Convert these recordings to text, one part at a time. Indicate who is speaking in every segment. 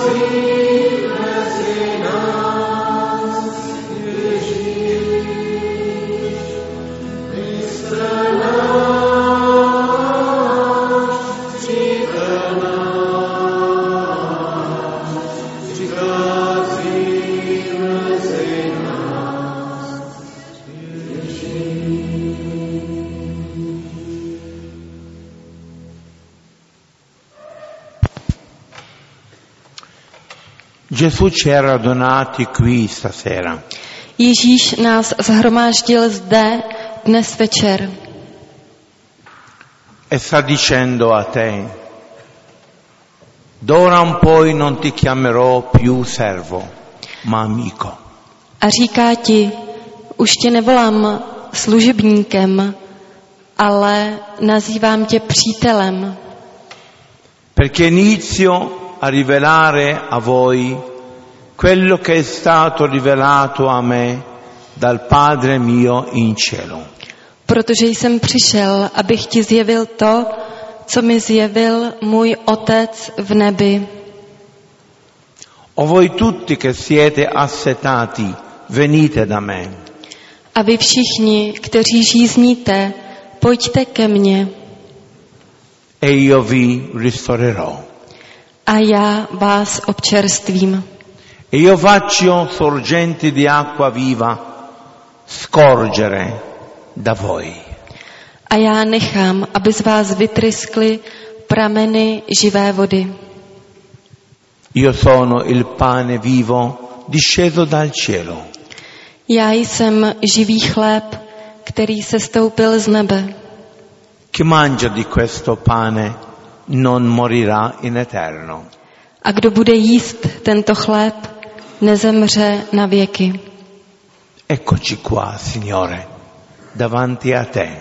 Speaker 1: Gesù ci ha radunati qui stasera.
Speaker 2: Ježíš nás shromáždil zde dnes večer.
Speaker 1: E sta dicendo a te, d'ora in poi non ti chiamerò più servo, ma amico.
Speaker 2: A říká ti, už tě nevolám služebníkem, ale nazývám tě přítelem.
Speaker 1: Perché inizio a rivelare a voi quello che è stato rivelato a me dal Padre mio in cielo.
Speaker 2: Protože jsem přišel, abych ti zjevil to, co mi zjevil můj Otec v nebi.
Speaker 1: O voi tutti che siete assetati, venite da me.
Speaker 2: A vy všichni, kteří žízníte, pojďte ke mně.
Speaker 1: E io vi ristorerò.
Speaker 2: A já vás občerstvím.
Speaker 1: E io faccio sorgenti di acqua viva scorgere da voi.
Speaker 2: A já nechám, aby z vás vytryskly prameny živé vody.
Speaker 1: Io sono il pane vivo disceso dal cielo.
Speaker 2: Já jsem živý chléb, který se stoupil z nebe.
Speaker 1: Chi mangia di questo pane non morirà in eterno.
Speaker 2: A kdo bude jíst tento chléb, nezemře na věky.
Speaker 1: Eccoci qua, Signore, davanti a te.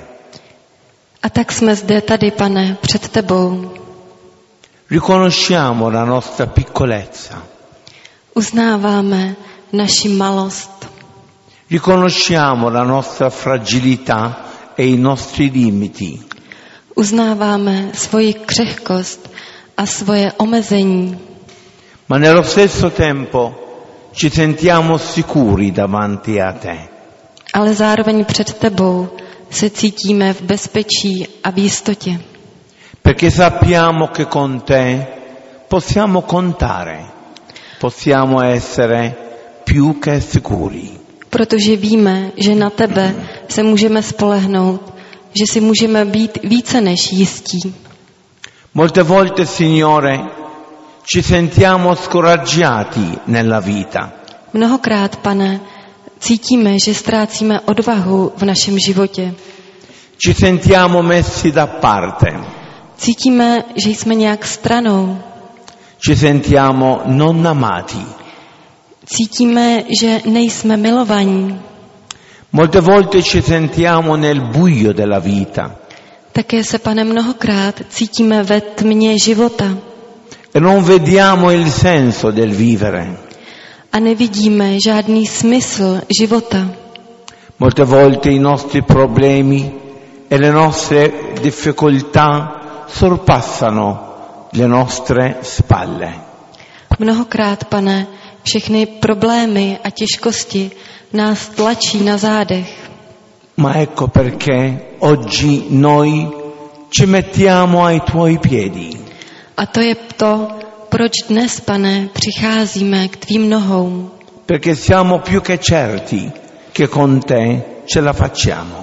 Speaker 2: A tak jsme zde tady, Pane, před tebou.
Speaker 1: Riconosciamo la nostra piccolezza.
Speaker 2: Uznáváme naši malost.
Speaker 1: Riconosciamo la nostra fragilità e i nostri limiti.
Speaker 2: Uznáváme svoji křehkost a svoje omezení.
Speaker 1: Ma nello stesso tempo ci sentiamo sicuri davanti a te.
Speaker 2: Ale zároveň před tebou se cítíme v bezpečí a v jistotě.
Speaker 1: Perché sappiamo che con te possiamo contare, possiamo essere più che sicuri.
Speaker 2: Protože víme, že na tebe se můžeme spolehnout, že si můžeme být více než jistí.
Speaker 1: Molte volte, Signore, ci sentiamo scoraggiati nella vita.
Speaker 2: Mnohokrát, Pane, cítíme, že ztrácíme odvahu v našem životě.
Speaker 1: Ci sentiamo messi da parte.
Speaker 2: Cítíme, že jsme nějak stranou.
Speaker 1: Ci sentiamo non amati.
Speaker 2: Cítíme, že nejsme milovaní.
Speaker 1: Molte volte ci sentiamo nel buio della vita.
Speaker 2: Také se, Pane, mnohokrát cítíme ve tmě života.
Speaker 1: E non vediamo il senso del vivere.
Speaker 2: A nevidíme žádný smysl života.
Speaker 1: Molte volte i nostri problemi e le nostre difficoltà sorpassano le nostre spalle.
Speaker 2: Mnohokrát, Pane, všechny problémy a těžkosti nás tlačí na zádech.
Speaker 1: Ma ecco perché oggi noi ci mettiamo ai tuoi piedi.
Speaker 2: A to je to, proč dnes, Pane, přicházíme k tvým nohou.
Speaker 1: Perché siamo più che certi che con te ce la facciamo.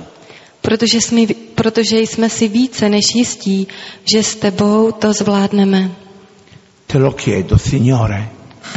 Speaker 2: Protože jsme si více než jistí, že s tebou to zvládneme.
Speaker 1: Te lo chiedo, Signore,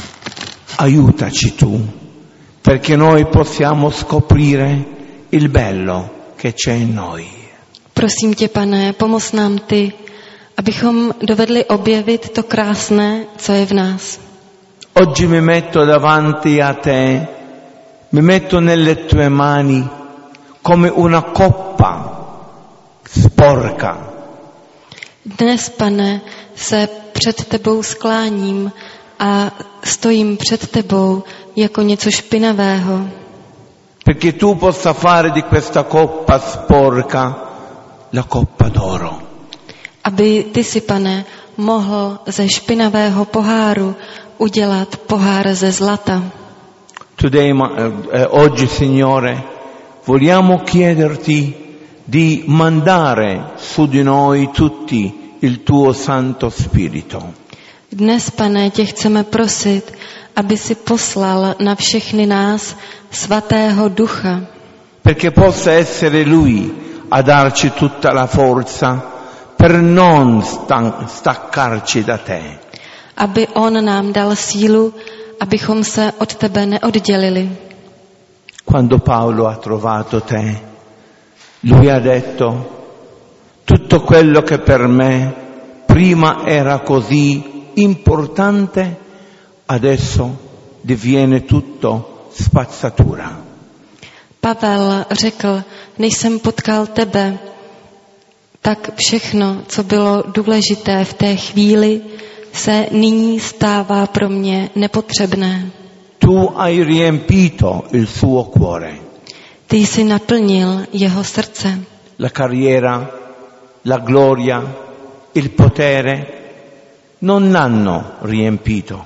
Speaker 1: aiutaci tu, perché noi possiamo scoprire il bello che c'è in noi.
Speaker 2: Prosím tě, Pane, pomoz nám ty, abychom dovedli objevit to krásné, co je v nás.
Speaker 1: Oggi mi metto davanti a te, mi metto nelle tue mani come una coppa sporca.
Speaker 2: Dnes, Pane, se před tebou skláním a stojím před tebou jako něco špinavého.
Speaker 1: Perché tu possa fare di questa coppa sporca la coppa d'oro.
Speaker 2: Aby ty si, Pane, mohl ze špinavého poháru udělat pohár ze zlata.
Speaker 1: Oggi, Signore, vogliamo chiederti di mandare su di noi tutti il tuo Santo Spirito.
Speaker 2: Dnes, Pane, tě chceme prosit, aby si poslal na všechny nás svatého Ducha,
Speaker 1: perché possa essere Lui a darci tutta la forza per non staccarci da te.
Speaker 2: aby on nám dal sílu, abychom se od tebe neoddělili.
Speaker 1: Quando Paolo ha trovato te, lui ha detto: tutto quello che per me prima era così importante, adesso diviene tutto spazzatura.
Speaker 2: Pavel řekl, než jsem potkal tebe, tak všechno, co bylo důležité v té chvíli, se nyní stává pro mě nepotřebné.
Speaker 1: Tu hai riempito il suo cuore.
Speaker 2: Ty jsi naplnil jeho srdce.
Speaker 1: La carriera, la gloria, il potere non l'hanno riempito.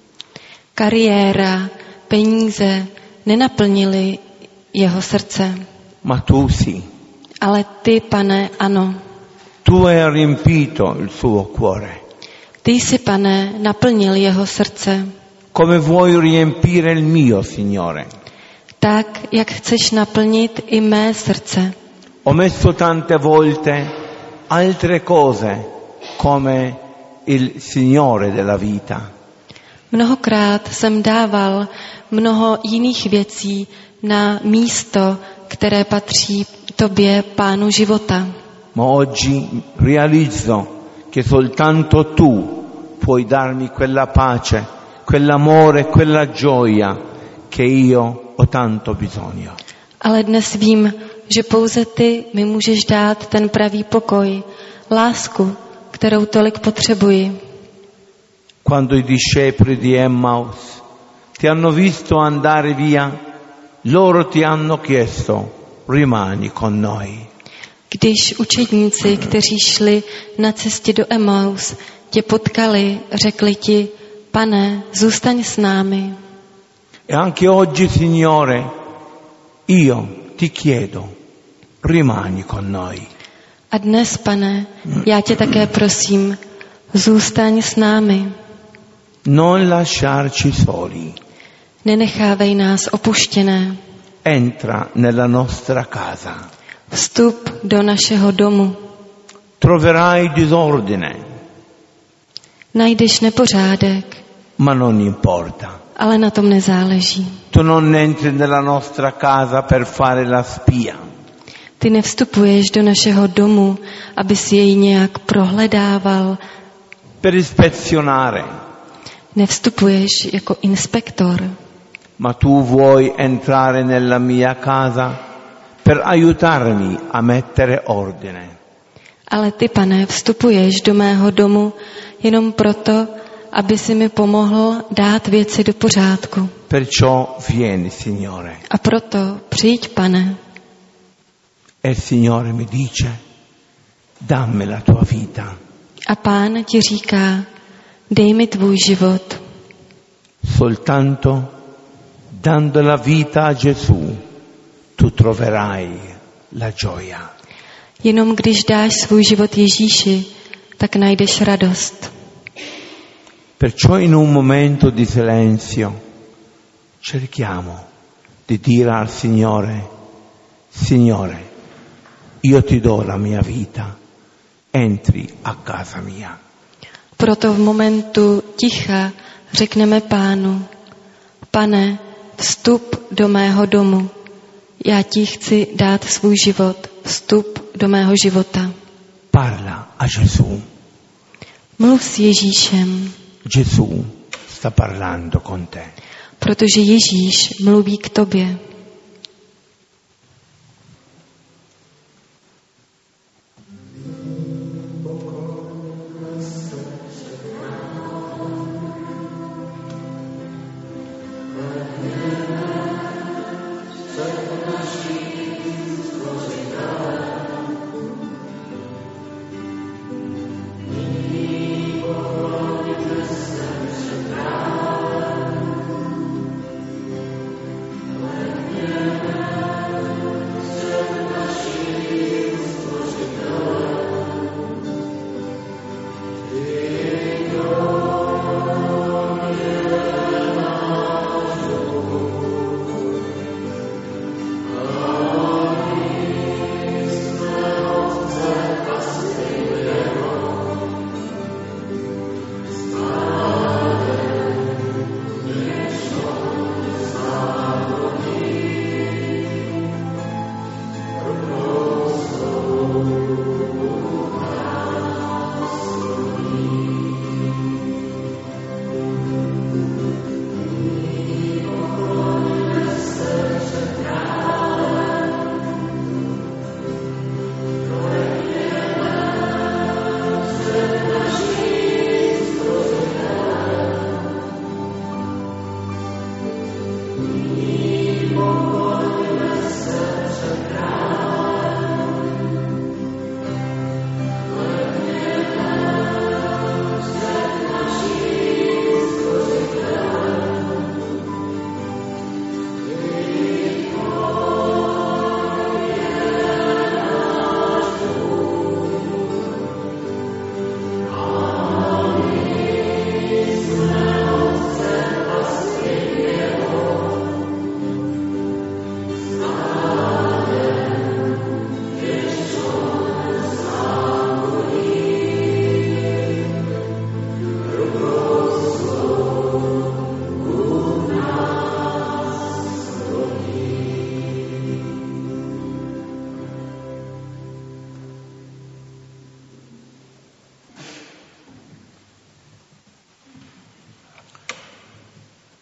Speaker 2: Kariéra, peníze nenaplnili jeho srdce.
Speaker 1: Ma tu sì.
Speaker 2: Ale ty, Pane, ano.
Speaker 1: Tu hai riempito il suo cuore.
Speaker 2: Ty jsi, Pane, naplnil jeho srdce.
Speaker 1: Come vuoi riempire il mio, Signore?
Speaker 2: Tak, jak chceš naplnit i mé srdce.
Speaker 1: Ho messo tante volte altre cose come il Signore della vita.
Speaker 2: Mnohokrát jsem dával mnoho jiných věcí na místo, které patří tobě, Pánu života.
Speaker 1: Ma oggi realizzo che soltanto tu puoi darmi quella pace, quell'amore, quella gioia che io ho tanto bisogno.
Speaker 2: Ale dnes vím, že pouze ty mi můžeš dát ten pravý pokoj, lásku, kterou tolik potřebuji.
Speaker 1: Quando i discepoli di Emmaus ti hanno visto andare via, loro ti hanno chiesto: rimani con noi.
Speaker 2: Když učedníci, kteří šli na cestě do Emaus, tě potkali, řekli ti: Pane, zůstaň s námi.
Speaker 1: E anche oggi, Signore, io ti chiedo: rimani con noi.
Speaker 2: A dnes, Pane, já tě také prosím, zůstaň s námi.
Speaker 1: Non lasciarci soli.
Speaker 2: Nenechávej nás opuštěné.
Speaker 1: Entra nella nostra casa.
Speaker 2: Vstup do našeho domu.
Speaker 1: Troverai disordine.
Speaker 2: Najdeš nepořádek.
Speaker 1: Ma non importa.
Speaker 2: Ale na tom nezáleží.
Speaker 1: Tu non entri nella nostra casa per fare la spia.
Speaker 2: Ty nevstupuješ do našeho domu, abys jej nějak prohledával.
Speaker 1: Per ispezionare.
Speaker 2: Nevstupuješ jako inspektor.
Speaker 1: Ma tu vuoi entrare nella mia casa per aiutarmi a mettere ordine.
Speaker 2: Ale ty, Pane, vstupuješ do mého domu jenom proto, aby si mi pomohl dát věci do pořádku.
Speaker 1: Perciò vieni, Signore.
Speaker 2: A proto přijď, Pane.
Speaker 1: E il Signore mi dice: dammi la tua vita.
Speaker 2: A Pán ti říká: dej mi tvůj život.
Speaker 1: Soltanto dando la vita a Gesù tu troverai la gioia.
Speaker 2: Jenom když dáš svůj život Ježíši, tak najdeš radost.
Speaker 1: Perciò in un momento di silenzio cerchiamo di dire al Signore: Signore, io ti do la mia vita, entri a casa mia.
Speaker 2: Proto v momentu ticha řekneme Pánu: Pane, vstup do mého domu. Já ti chci dát svůj život. Vstup do mého života.
Speaker 1: Parla a Gesù.
Speaker 2: Mluv s Ježíšem.
Speaker 1: Gesù sta parlando con te.
Speaker 2: Protože Ježíš mluví k tobě.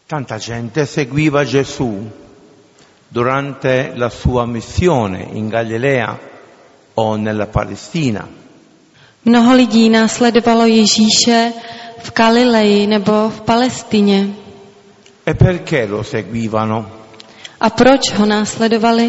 Speaker 1: Tanta gente seguiva Gesù durante la sua missione in Galilea o nella Palestina.
Speaker 2: Mnoho lidí následovalo Ježíše v Galileji nebo v Palestině.
Speaker 1: E perché lo seguivano?
Speaker 2: A proč ho následovali?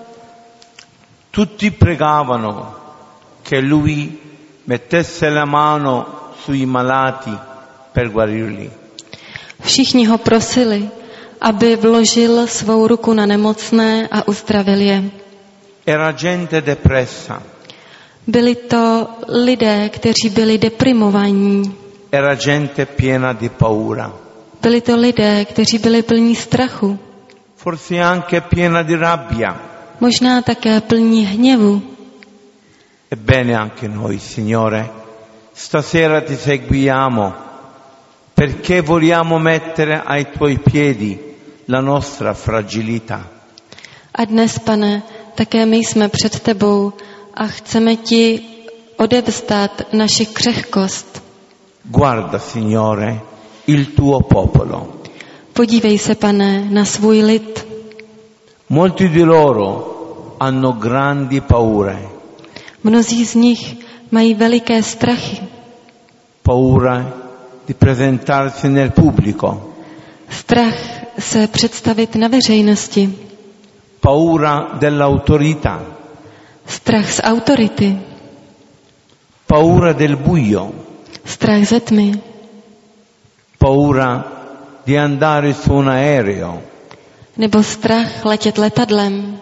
Speaker 1: Tutti pregavano che lui mettesse la mano sui malati per guarirli.
Speaker 2: Všichni ho prosili, aby vložil svou ruku na nemocné a uzdravil je.
Speaker 1: Era gente depressa.
Speaker 2: Byli to lidé, kteří byli deprimovaní.
Speaker 1: Era gente piena di paura.
Speaker 2: Byli to lidé, kteří byli plní strachu.
Speaker 1: Forse anche piena di rabbia.
Speaker 2: Možná také plní hněvu.
Speaker 1: Ebbene anche noi, Signore, stasera ti seguiamo perché vogliamo mettere ai tuoi piedi la nostra fragilità.
Speaker 2: A dnes, Pane, také my jsme před tebou a chceme ti odevzdat naši křehkost.
Speaker 1: Guarda, Signore, il tuo popolo.
Speaker 2: Podívej se, Pane, na svůj lid.
Speaker 1: Molti di loro hanno grandi paure.
Speaker 2: Mnozí z nich mají veliké strachy.
Speaker 1: Paura di presentarsi nel pubblico.
Speaker 2: Strach se představit na veřejnosti.
Speaker 1: Paura dell'autorità.
Speaker 2: Strach z autority.
Speaker 1: Paura del buio.
Speaker 2: Strach ze tmy.
Speaker 1: Paura di andare su un aereo.
Speaker 2: Nebo strach letět letadlem.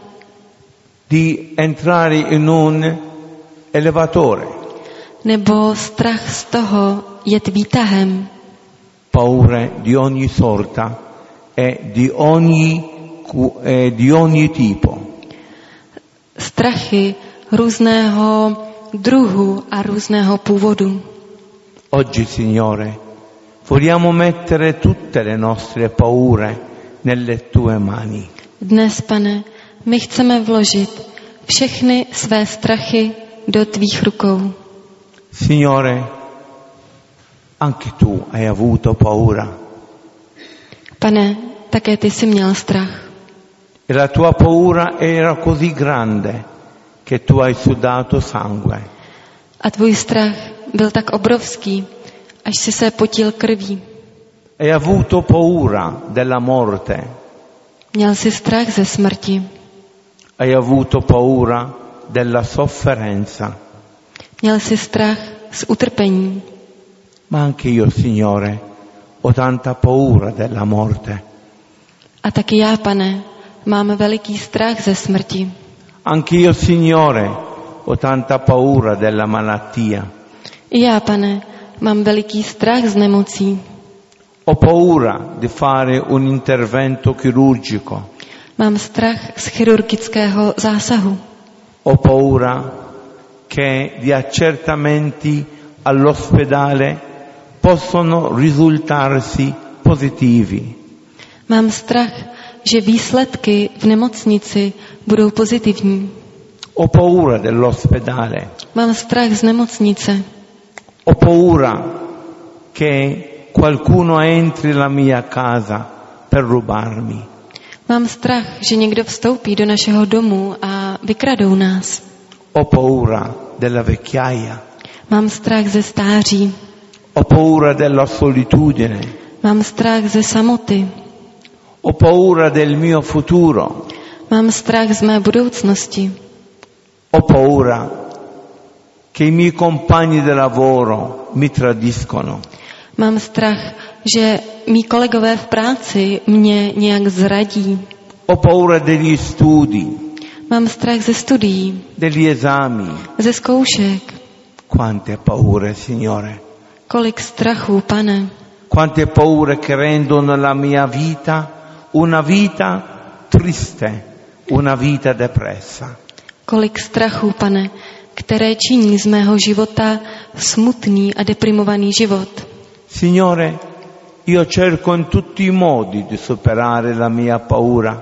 Speaker 1: Di entrare in un elevatore.
Speaker 2: Nebo strach z toho jet výtahem.
Speaker 1: Paure di ogni sorta e di ogni tipo.
Speaker 2: Strachy různého druhu a různého původu.
Speaker 1: Oggi, Signore, vogliamo mettere tutte le nostre paure nelle tue mani.
Speaker 2: Dnes, Pane, my chceme vložit všechny své strachy do tvých rukou.
Speaker 1: Signore, anche tu hai avuto paura.
Speaker 2: Pane, také ty jsi měl strach.
Speaker 1: E la tua paura era così grande che tu hai sudato sangue.
Speaker 2: A tvůj strach byl tak obrovský, až si se potil krví.
Speaker 1: Hai avuto paura della morte.
Speaker 2: Měl jsi strach ze smrti.
Speaker 1: Hai avuto paura della sofferenza.
Speaker 2: Měl jsi strach z utrpení.
Speaker 1: Ma anche io, Signore, ho tanta paura della morte.
Speaker 2: A taky já, Pane, mám veliký strach ze smrti.
Speaker 1: Anche io, Signore, ho tanta paura della malattia.
Speaker 2: I já, Pane, mám veliký strach z nemocí.
Speaker 1: Ho paura di fare un intervento chirurgico.
Speaker 2: Mám strach z chirurgického zásahu.
Speaker 1: Ho paura che gli accertamenti all'ospedale possono risultarsi positivi.
Speaker 2: Mám strach, že výsledky v nemocnici budou pozitivní.
Speaker 1: Ho paura dell'ospedale.
Speaker 2: Mám strach z nemocnice.
Speaker 1: Ho paura che qualcuno entri nella mia casa per rubarmi.
Speaker 2: Mám strach, že někdo vstoupí do našeho domu a vykradou nás.
Speaker 1: Ho paura della vecchiaia.
Speaker 2: Mám strach ze stáří.
Speaker 1: Ho paura della solitudine.
Speaker 2: Mám strach ze samoty.
Speaker 1: Ho paura del mio futuro.
Speaker 2: Mám strach z mé budoucnosti.
Speaker 1: Ho paura che i miei compagni di lavoro mi tradiscono.
Speaker 2: Mám strach, že mí kolegové v práci mě nějak zradí.
Speaker 1: Ho paura degli studi.
Speaker 2: Mám strach ze studií,
Speaker 1: Degli esami.
Speaker 2: ze zkoušek.
Speaker 1: Quante paure, Signore.
Speaker 2: Kolik strachů, Pane.
Speaker 1: Quante paure che rendono la mia vita una vita triste, una vita depressa.
Speaker 2: Kolik strachů, Pane, které činí z mého života smutný a deprimovaný život.
Speaker 1: Signore, io cerco in tutti i modi di superare la mia paura.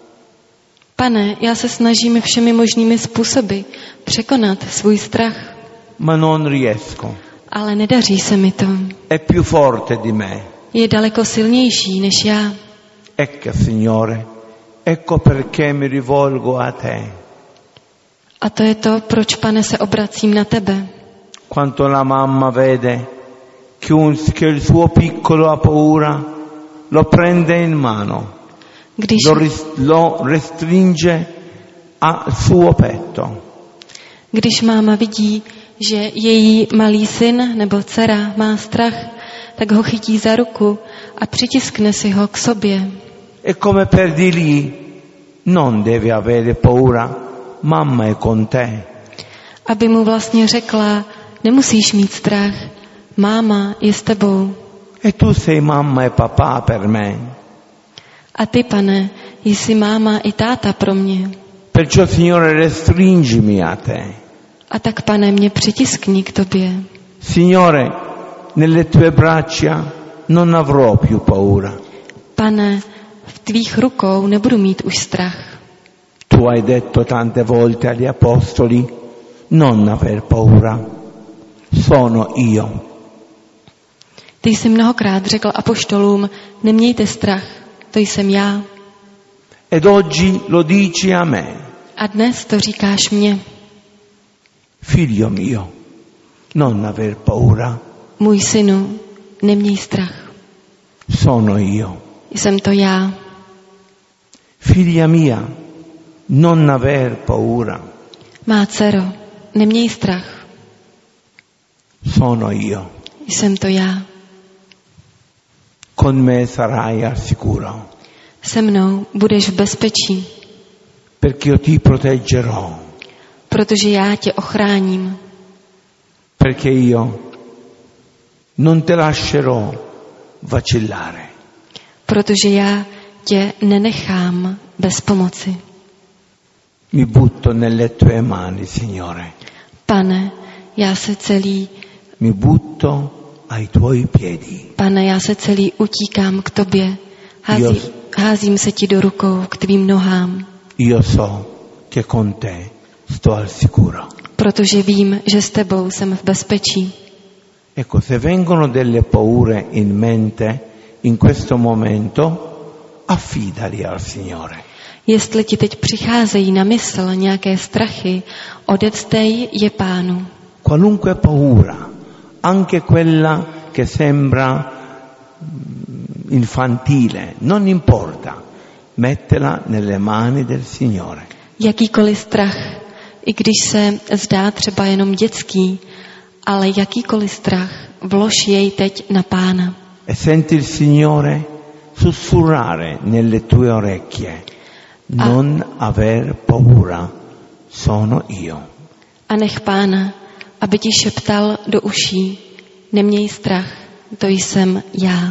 Speaker 2: Pane, já se snažím všemi možnými způsoby překonat svůj strach,
Speaker 1: Ma non riesco.
Speaker 2: ale nedaří se mi to.
Speaker 1: È più forte di me.
Speaker 2: je daleko silnější než já.
Speaker 1: Ecco, Signore, ecco perché mi rivolgo a te.
Speaker 2: A to je to, proč, Pane, se obracím na tebe.
Speaker 1: Quanto la mamma vede che il suo piccolo ha paura, lo prende in mano, lo restringe al suo petto.
Speaker 2: Když máma vidí, že její malý syn nebo dcera má strach, tak ho chytí za ruku a přitiskne si ho k sobě.
Speaker 1: E come per dirgli, non devi avere paura, mamma è con te.
Speaker 2: Aby mu vlastně řekla, nemusíš mít strach, máma je s tebou.
Speaker 1: E tu sei mamma e papà per me.
Speaker 2: A ty, Pane, jsi máma i táta pro mě.
Speaker 1: Perciò, Signore, restringimi a te.
Speaker 2: A tak, Pane, mě přitiskni k tobě.
Speaker 1: Signore, nelle tue braccia non avrò più paura.
Speaker 2: Pane, v tvých rukou nebudu mít už strach.
Speaker 1: Tu hai detto tante volte agli apostoli, non aver paura, sono io.
Speaker 2: Ty jsi mnohokrát řekl apoštolům, nemějte strach, to jsem já.
Speaker 1: Ed oggi lo dici a me.
Speaker 2: A dnes to říkáš mně.
Speaker 1: Figlio mio, non aver paura.
Speaker 2: Můj synu, neměj strach.
Speaker 1: Sono io.
Speaker 2: Jsem to já.
Speaker 1: Figlia mia, non aver paura.
Speaker 2: Má dcero, neměj strach.
Speaker 1: Sono io.
Speaker 2: Jsem to já.
Speaker 1: Con me sarai al sicuro.
Speaker 2: Se mnou budeš v bezpečí.
Speaker 1: Perché io ti proteggerò.
Speaker 2: Protože já tě ochráním.
Speaker 1: Perché io non te lascerò vacillare.
Speaker 2: Protože já tě nenechám bez pomoci.
Speaker 1: Mi butto nelle tue mani, Signore.
Speaker 2: Pane, já se celý
Speaker 1: Mi butto ai tuoi piedi.
Speaker 2: Pane, já se celý utíkám k tobě. Házím se ti do rukou, k tvým nohám.
Speaker 1: Io so che con te sto al sicuro.
Speaker 2: Protože vím, že s tebou jsem v bezpečí.
Speaker 1: Ecco, se vengono delle paure in mente in questo momento, affidali al Signore.
Speaker 2: Jestli ti teď přicházejí na mysl nějaké strachy, odevzdej je Pánu.
Speaker 1: Qualunque paura, anche quella che sembra infantile, non importa, mettela nelle mani del Signore.
Speaker 2: Jakýkoliv strach, i když se zdá třeba jenom dětský, ale jakýkoliv strach, vlož jej teď na Pána.
Speaker 1: E senti il Signore sussurrare nelle tue orecchie, non aver paura, sono io.
Speaker 2: A nech Pána, aby ti šeptal do uší, neměj strach, to jsem já.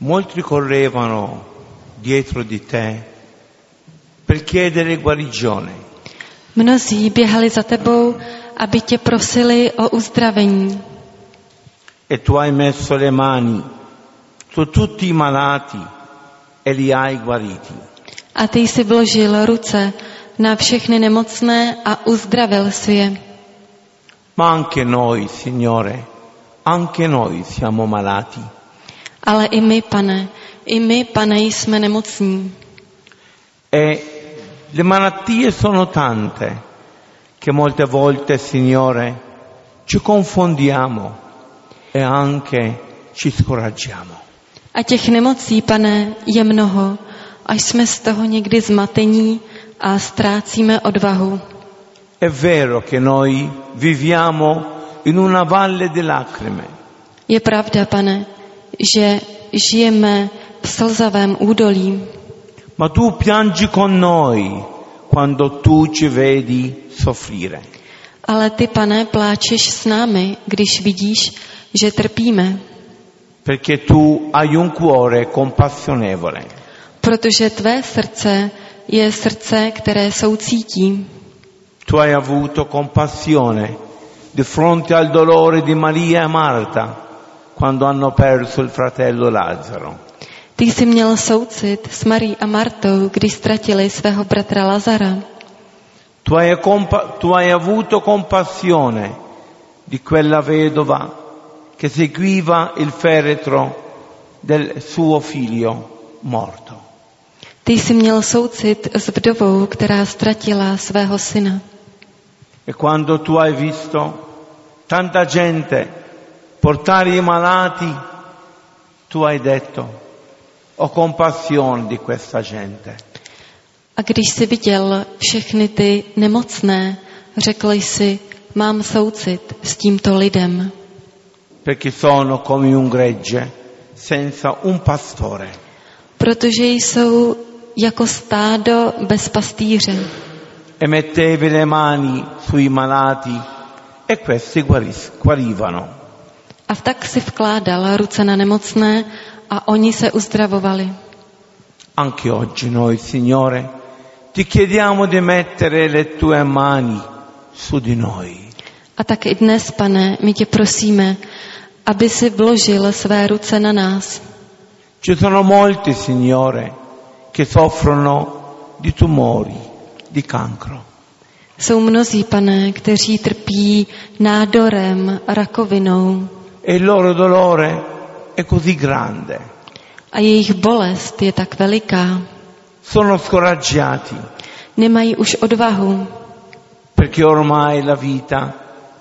Speaker 1: Molti correvano dietro di te per chiedere guarigione.
Speaker 2: Mnozí běhali za tebou, aby tě prosili o uzdravení.
Speaker 1: E tu hai messo le mani su tutti i malati e li hai guariti.
Speaker 2: A ty jsi vložil ruce na všechny nemocné a uzdravil si je.
Speaker 1: Ma anche noi, Signore, anche noi siamo malati.
Speaker 2: Ale i my, Pane, jsme nemocní.
Speaker 1: E le malattie sono tante che molte volte, Signore, ci confondiamo e anche ci scoraggiamo.
Speaker 2: A těch nemocí, Pane, je mnoho, až jsme z toho někdy zmatení a ztrácíme odvahu.
Speaker 1: È vero che noi viviamo in una valle di lacrime.
Speaker 2: Je pravda, Pane, že žijeme v slzavém údolí.
Speaker 1: Ma tu piangi con noi quando tu ci vedi soffrire.
Speaker 2: Ale ty, Pane, pláčeš s námi, když vidíš, že trpíme.
Speaker 1: Perché tu hai un cuore compassionevole.
Speaker 2: Protože tvé srdce je srdce, které soucítí.
Speaker 1: Tu hai avuto compassione di fronte al dolore di Maria e Marta quando hanno perso il fratello Lazzaro.
Speaker 2: Ty jsi měl soucit s Marií a Martou, když ztratili svého bratra Lazara.
Speaker 1: Tu hai avuto compassione di quella vedova che seguiva il feretro del suo figlio morto.
Speaker 2: Ty jsi měl soucit s vdovou, která ztratila svého syna.
Speaker 1: E quando tu hai visto tanta gente portare i malati, tu hai detto: ho compassione di questa gente.
Speaker 2: A když jsi viděl všechny ty nemocné, řekl jsi, mám soucit s tímto lidem.
Speaker 1: Perché sono come un gregge senza un pastore.
Speaker 2: Protože jsou jako stádo bez pastýře.
Speaker 1: E mettevi le mani sui malati e questi guarivano.
Speaker 2: A tak si vkládal ruce na nemocné a oni se uzdravovali.
Speaker 1: Anche oggi noi, Signore, ti chiediamo di mettere le tue mani su di noi.
Speaker 2: A tak i dnes, Pane, my tě prosíme, aby si vložil své ruce na nás.
Speaker 1: Ci sono molti, Signore, che soffrono di tumori, di cancro.
Speaker 2: Jsou mnozí, Pane, kteří trpí nádorem, rakovinou.
Speaker 1: E il loro dolore è così grande.
Speaker 2: A jejich bolest je tak veliká.
Speaker 1: Sono scoraggiati.
Speaker 2: Nemají už odvahu.
Speaker 1: Perché ormai la vita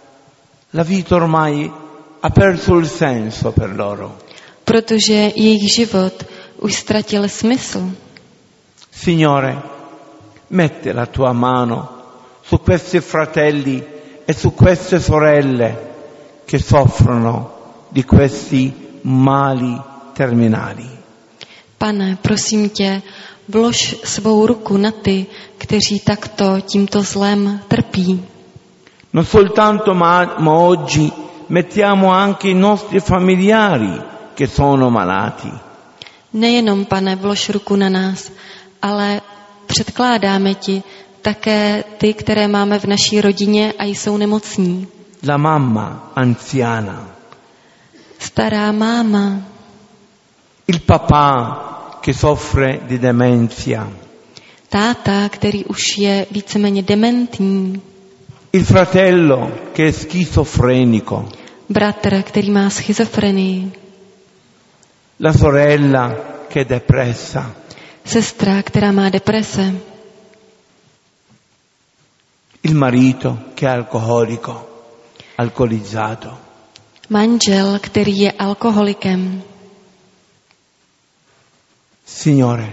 Speaker 1: ormai ha perso il senso per loro.
Speaker 2: Protože jejich život už ztratil smysl.
Speaker 1: Signore, metti la tua mano su questi fratelli e su queste sorelle che soffrono di questi mali terminali.
Speaker 2: Pane, prosím tě, vlož svou ruku na ty, kteří takto tímto zlem trpí.
Speaker 1: Non soltanto ma oggi mettiamo anche i nostri familiari che sono malati.
Speaker 2: Nejenom, Pane, vlož ruku na nás, ale předkládáme ti také ty, které máme v naší rodině a jsou nemocní.
Speaker 1: La mamma anziana.
Speaker 2: Stará máma.
Speaker 1: Il papà che soffre di demenza.
Speaker 2: Táta, který už je víceméně dementní.
Speaker 1: Il fratello che è schizofrenico.
Speaker 2: Bratr, který má schizofrenii.
Speaker 1: La sorella che è depressa.
Speaker 2: Sestra, která má deprese.
Speaker 1: Il marito che è alcolico, alcolizzato.
Speaker 2: Manžel, který je alkoholikem.
Speaker 1: Signore,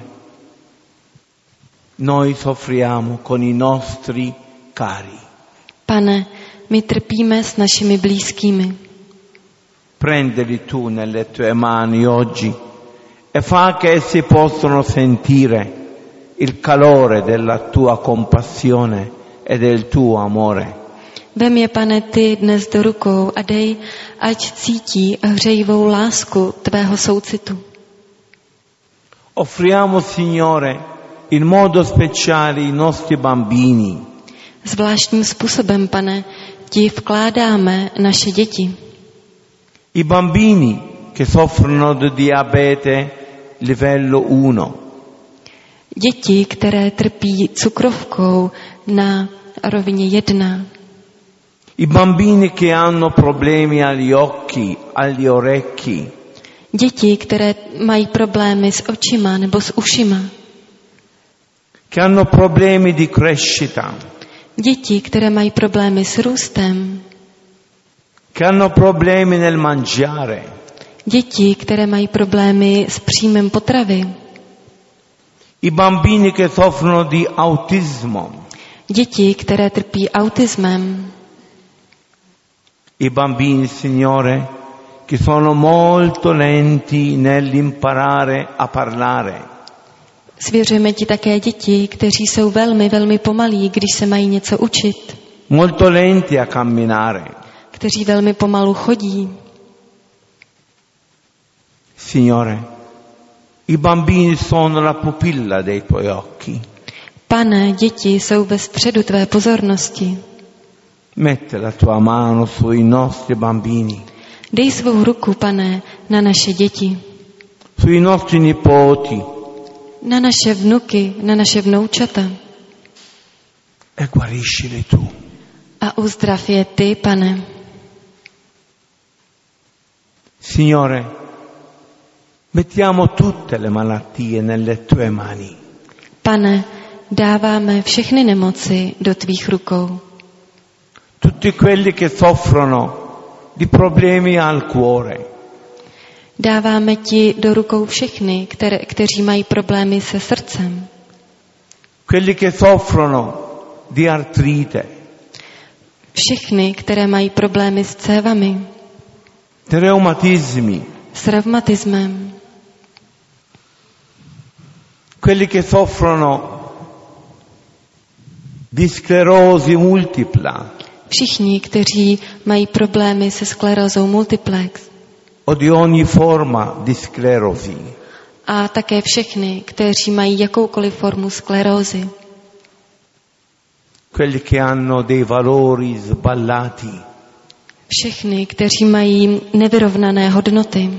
Speaker 1: noi soffriamo con i nostri cari.
Speaker 2: Pane, my trpíme s našimi blízkými.
Speaker 1: Prendili tu nelle tue mani oggi e fa che essi possano sentire il calore della tua compassione e del tuo amore.
Speaker 2: Vem je, Pane, ty dnes do rukou a dej, ať cítí hřejivou lásku tvého soucitu.
Speaker 1: Offriamo, Signore, in modo speciale i nostri bambini.
Speaker 2: Zvláštním způsobem, Pane, ti vkládáme naše děti.
Speaker 1: I bambini che soffrono di diabete livello 1.
Speaker 2: Děti, které trpí cukrovkou na rovině 1.
Speaker 1: I bambini che hanno problemi agli occhi, agli orecchi.
Speaker 2: Děti, které mají problémy s očima nebo s ušima.
Speaker 1: Che hanno problemi di crescita.
Speaker 2: Děti, které mají problémy s růstem.
Speaker 1: Che hanno problemi nel mangiare.
Speaker 2: Děti, které mají problémy s příjmem potravy.
Speaker 1: I bambini che soffrono di autismo.
Speaker 2: Děti, které trpí autismem.
Speaker 1: I bambini, Signore, che sono molto lenti nell'imparare a parlare.
Speaker 2: Svěřujeme ti také děti, kteří jsou velmi, velmi pomalí, když se mají něco učit.
Speaker 1: Molto lenti a camminare.
Speaker 2: Kteří velmi pomalu chodí.
Speaker 1: Signore, i bambini sono la pupilla dei tuoi occhi.
Speaker 2: Pane, děti jsou ve středu tvé pozornosti.
Speaker 1: Mette la tua mano sui nostri bambini.
Speaker 2: Dej svou ruku, Pane, na naše děti.
Speaker 1: Sui nostri nipoti.
Speaker 2: Na naše vnuky, na naše vnoučata.
Speaker 1: E guariscili tu.
Speaker 2: A uzdrav je ty, Pane.
Speaker 1: Signore, mettiamo tutte le malattie nelle tue mani.
Speaker 2: Pane, dáváme všechny nemoci do tvých rukou.
Speaker 1: Tutti quelli che soffrono di problemi al cuore.
Speaker 2: Dáváme ti do rukou všechny, kteří mají problémy se srdcem.
Speaker 1: Quelli che soffrono di artrite.
Speaker 2: Všechny, které mají problémy s cévami.
Speaker 1: Di reumatismi.
Speaker 2: S revmatismem.
Speaker 1: Quelli che soffrono di sclerosi multipla.
Speaker 2: Všichni, kteří mají problémy se sklerózou multiplex.
Speaker 1: O di ogni forma di sclerosi.
Speaker 2: A také všechny, kteří mají jakoukoliv formu sklerózy.
Speaker 1: Quelli che hanno dei valori sballati.
Speaker 2: Všechny, kteří mají nevyrovnané hodnoty.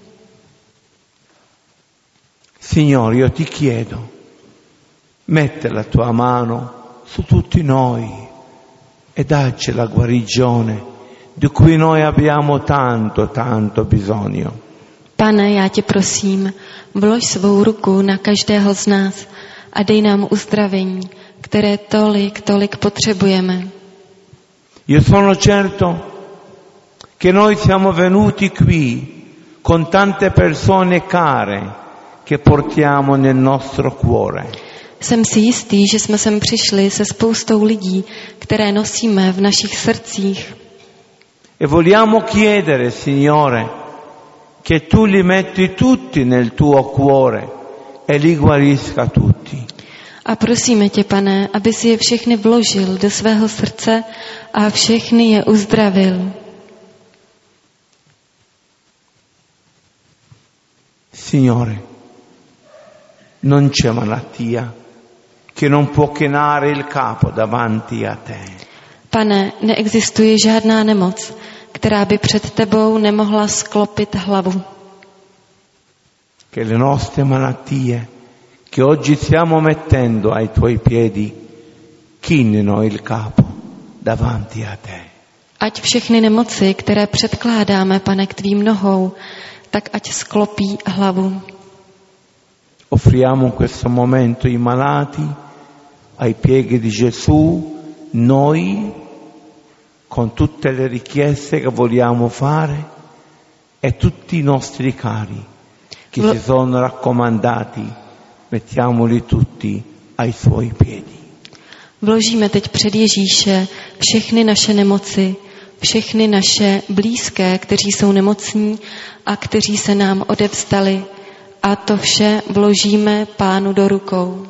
Speaker 1: Signore, io ti chiedo, mette la tua mano su tutti noi e dacci la guarigione di cui noi abbiamo tanto, tanto bisogno.
Speaker 2: Pane, já tě prosím, vlož svou ruku na každého z nás a dej nám uzdravení, které tolik potřebujeme.
Speaker 1: Io sono certo che noi siamo venuti qui con tante persone care che portiamo nel nostro cuore.
Speaker 2: Jsem si jistý, že jsme sem přišli se spoustou lidí, které nosíme v našich srdcích.
Speaker 1: E vogliamo chiedere, Signore, che tu li metti tutti nel tuo cuore e li guarisca tutti.
Speaker 2: A prosíme tě, Pane, aby si je všechny vložil do svého srdce a všechny je uzdravil.
Speaker 1: Signore, non c'è malattia che non può chinare il capo davanti a te.
Speaker 2: Pane, neexistuje žádná nemoc, která by před tebou nemohla sklopit hlavu.
Speaker 1: Che le nostre malattie che oggi stiamo mettendo ai tuoi piedi chinino il capo davanti a te.
Speaker 2: Ať všechny nemoci, které předkládáme, Pane, k tvým nohou, tak ať sklopí hlavu.
Speaker 1: Offriamo in questo momento i malati ai piedi di Gesù, noi con tutte le richieste che vogliamo fare e tutti i nostri cari che si sono raccomandati, mettiamoli tutti ai suoi piedi.
Speaker 2: Vložíme teď před Ježíše všechny naše nemoci, všechny naše blízké, kteří jsou nemocní a kteří se nám odevzdali. A to vše vložíme Pánu do rukou.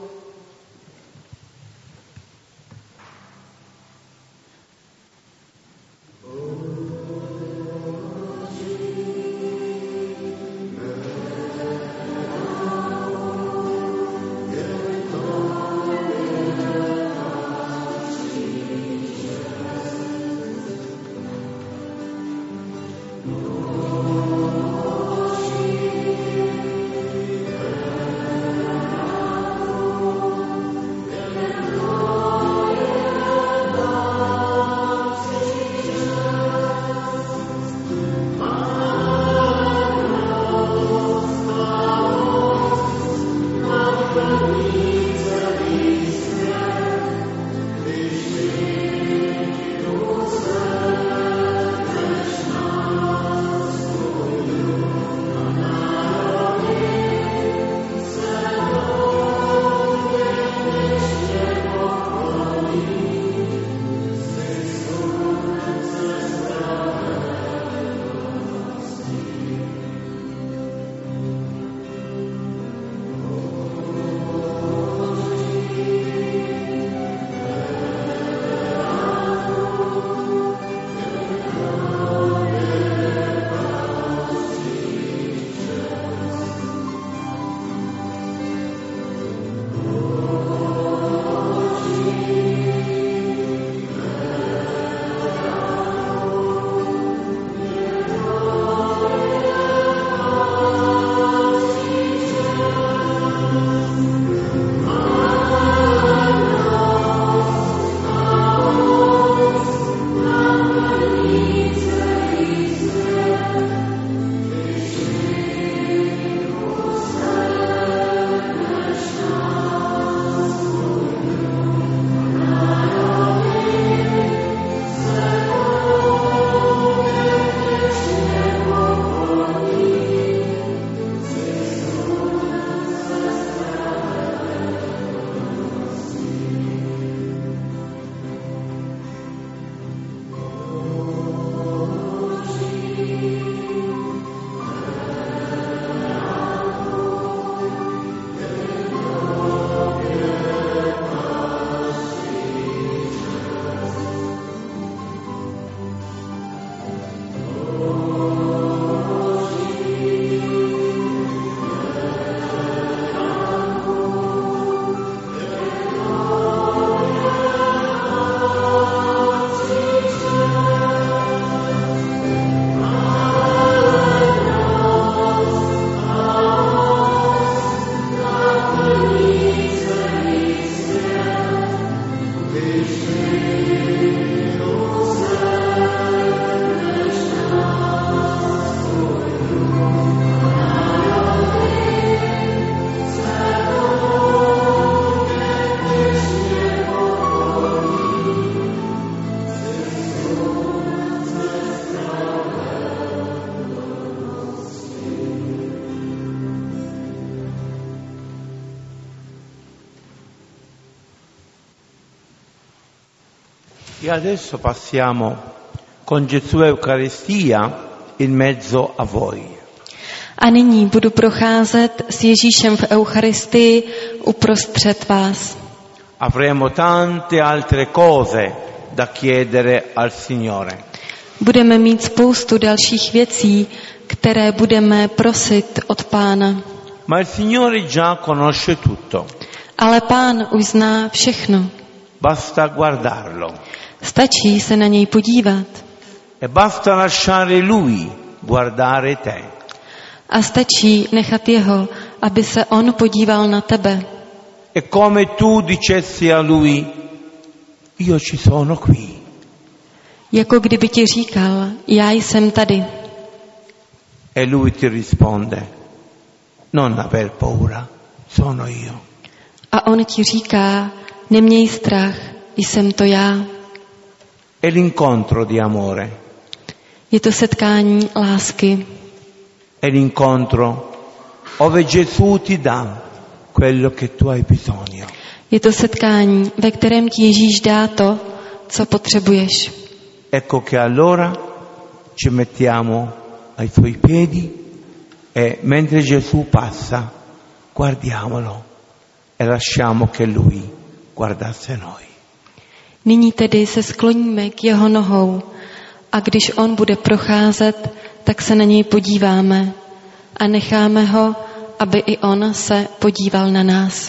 Speaker 1: E adesso passiamo con Gesù Eucaristia in mezzo a voi.
Speaker 2: A nyní budu procházet s Ježíšem v Eucharistii uprostřed vás.
Speaker 1: Avremo tante altre cose da chiedere al Signore.
Speaker 2: Budeme mít spoustu dalších věcí, které budeme prosit od Pána.
Speaker 1: Ma il Signore già conosce tutto.
Speaker 2: Ale Pán už zná všechno.
Speaker 1: Basta guardarlo.
Speaker 2: Stačí se na něj podívat.
Speaker 1: E basta lasciare Lui guardare te.
Speaker 2: A stačí nechat jeho, aby se on podíval na tebe.
Speaker 1: E come tu dicessi a Lui, io ci sono qui.
Speaker 2: Jako kdyby ti říkal, já jsem tady.
Speaker 1: E Lui ti risponde, non aver paura, sono io.
Speaker 2: A on ti říká, neměj strach, jsem to já.
Speaker 1: È l'incontro di amore.
Speaker 2: Je to setkání lásky.
Speaker 1: È l'incontro dove Gesù ti dà quello che tu hai bisogno.
Speaker 2: Je to setkání, ve kterém ti Ježíš dá to, co potřebuješ.
Speaker 1: Ecco che allora ci mettiamo ai suoi piedi e mentre Gesù passa guardiamolo e lasciamo che Lui guardasse noi.
Speaker 2: Nyní tedy se skloníme k jeho nohou a když on bude procházet, tak se na něj podíváme a necháme ho, aby i on se podíval na nás.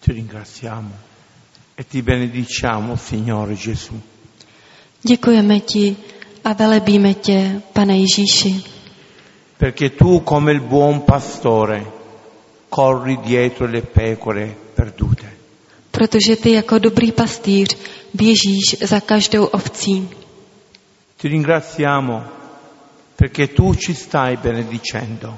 Speaker 1: Ti ringraziamo e ti benediciamo, Signore Gesù.
Speaker 2: Děkujeme ti a velebíme tě, Pane Ježíši.
Speaker 1: Perché tu, come il buon pastore, corri dietro le pecore perdute.
Speaker 2: Protože ty jako dobrý pastýř běžíš za každou ovcí.
Speaker 1: Ti ringraziamo perché tu ci stai benedicendo.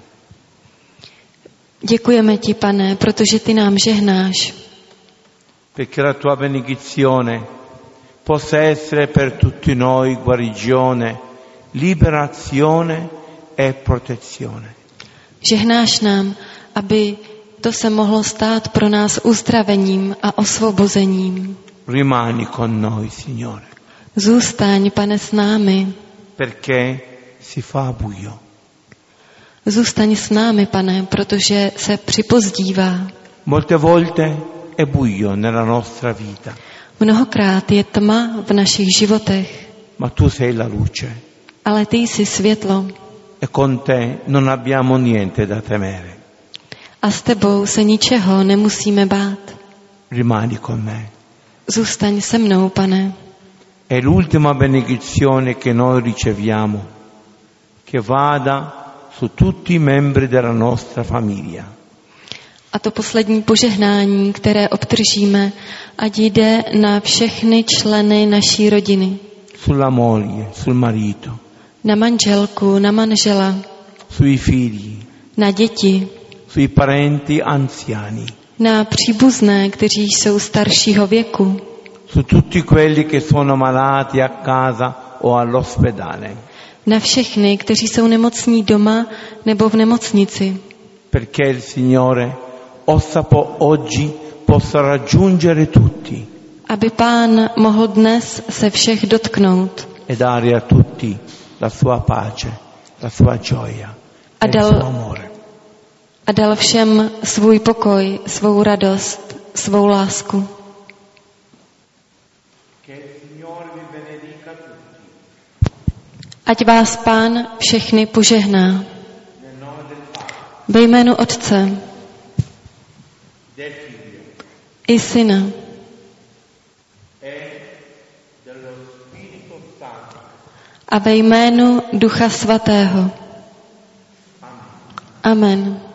Speaker 2: Děkujeme ti, Pane, protože ty nám žehnáš.
Speaker 1: Perché la tua benedizione possa essere per tutti noi guarigione, liberazione e protezione.
Speaker 2: Žehnáš nám, aby to se mohlo stát pro nás uzdravením a osvobozením.
Speaker 1: Rimani con noi, Signore,
Speaker 2: Zůstaň, Pane, s námi.
Speaker 1: perché si fa buio.
Speaker 2: Zůstaň s námi, Pane, protože se připozdívá.
Speaker 1: Molte volte è buio nella nostra vita,
Speaker 2: Mnohokrát je tma v našich životech,
Speaker 1: ma tu sei la luce
Speaker 2: ale ty jsi světlo
Speaker 1: e con te non abbiamo niente da temere.
Speaker 2: a s tebou se ničeho nemusíme bát.
Speaker 1: Rimani con me.
Speaker 2: Zůstaň se mnou, Pane.
Speaker 1: È l'ultima benedizione che noi riceviamo, che vada su tutti i membri della nostra famiglia.
Speaker 2: A to poslední požehnání, které obdržíme, ať jde na všechny členy naší rodiny.
Speaker 1: Sulla moglie, sul marito,
Speaker 2: Na manželku, na manžela,
Speaker 1: sui figli,
Speaker 2: na děti,
Speaker 1: sui parenti anziani,
Speaker 2: na příbuzné, kteří jsou staršího věku,
Speaker 1: su tutti quelli che sono malati a casa o all'ospedale,
Speaker 2: na všechny, kteří jsou nemocní doma nebo v nemocnici,
Speaker 1: perché il Signore oggi possa raggiungere tutti
Speaker 2: aby Pán mohl dnes se všech dotknout
Speaker 1: e dare a tutti la sua pace, la sua gioia e il suo amore.
Speaker 2: a dal všem svůj pokoj, svou radost, svou lásku. Ať vás Pán všechny požehná. Ve jménu Otce i Syna a ve jménu Ducha Svatého. Amen.